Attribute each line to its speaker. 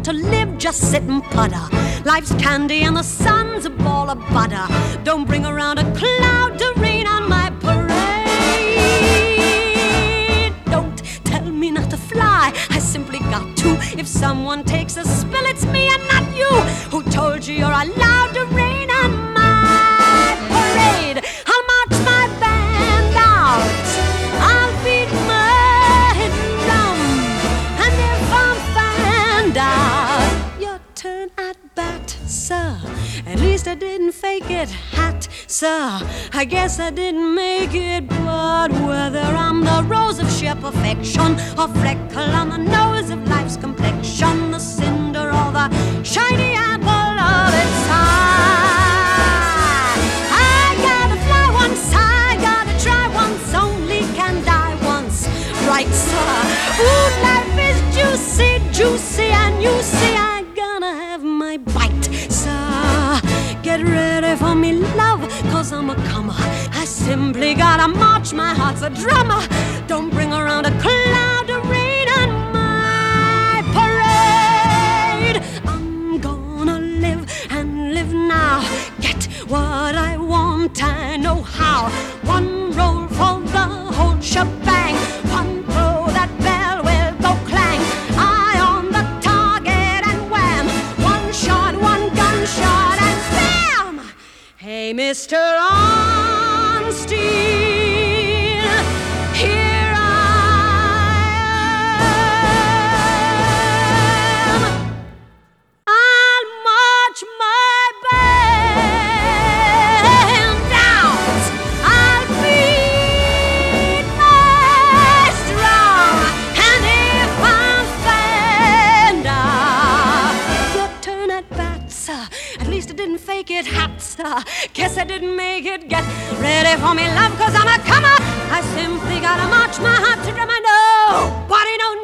Speaker 1: want to live, just sit and putter. Life's candy and the sun's a ball of butter. Don't bring around a cloud to rain on my parade. Don't tell me not to fly, I simply got to. If someone takes a spill, it's me and not you. Who told you you're allowed to rain on my parade? I'll march my band out, I'll beat my drum, and if I'm found out, your turn at bat, sir. At least I didn't fake it, hat, sir. I guess I didn't make it, but whether I'm the rose of sheer perfection or freckle on the nose of life's complexion, the cinder or the shiny apple of its eye, I gotta fly once, I gotta try once, only can die once, right, sir? Ooh, life is juicy, juicy, and you see I gonna have my bite, sir. Get ready for me, love, cause I'm a comer. I simply gotta march, my heart's a drummer. Don't bring around a cloud to rain on my parade. I'm gonna live and live now. Get what I want, I know how. One roll for the whole shebang. One throw, that bell will go clang. Eye on the target and wham. One shot, one gunshot and bam! Hey, Mr. Ornstein, here I am. I'll march my band out, I'll beat my drum, and if I'm found out, your turn at bat, sir. At least I didn't fake it, hat, sir. Guess I didn't make it. Get ready for me, love, cause I'm a comer. I simply gotta march my heart to drum. I know, nobody, no